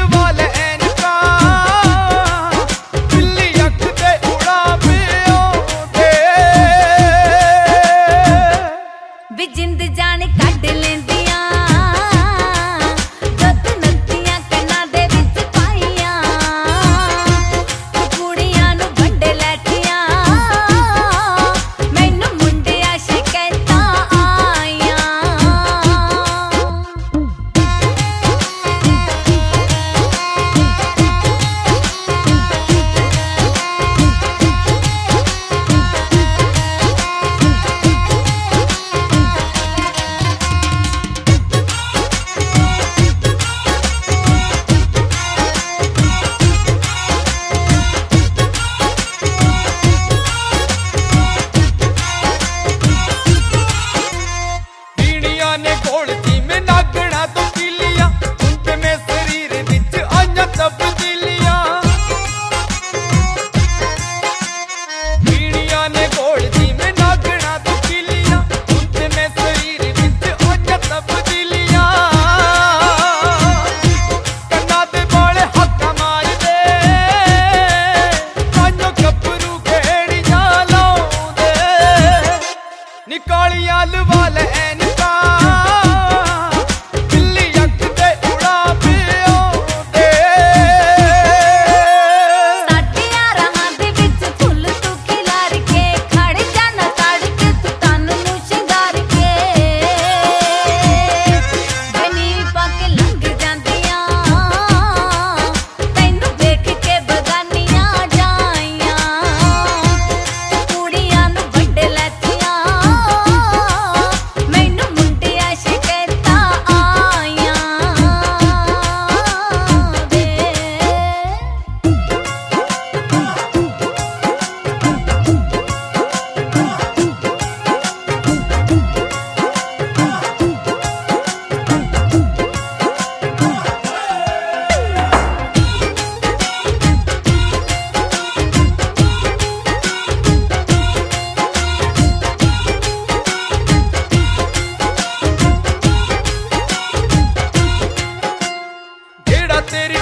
वाले एनका बिल्ली अख दे उड़ा पियो दे भी जिंद जान कढ लेंदियां जो तू नत्तियां कन्ना दे विच पाईयां कुड़ियां नू वंडे लैटियां मैनू मुंडिया शिकायतां आईयां ने घोलती में नागना तो पीलिया उनपे में शरीर विच आइयां तब्दीलियां पीड़ियां ने घोलती में नागना तो पीलिया उनपे में शरीर विच आइयां तब्दीलियां कन्ना दे वाले हक्का मार दे कानों गब्बरू घेड़ियां लाउंदे निकालियां लवाले तेरी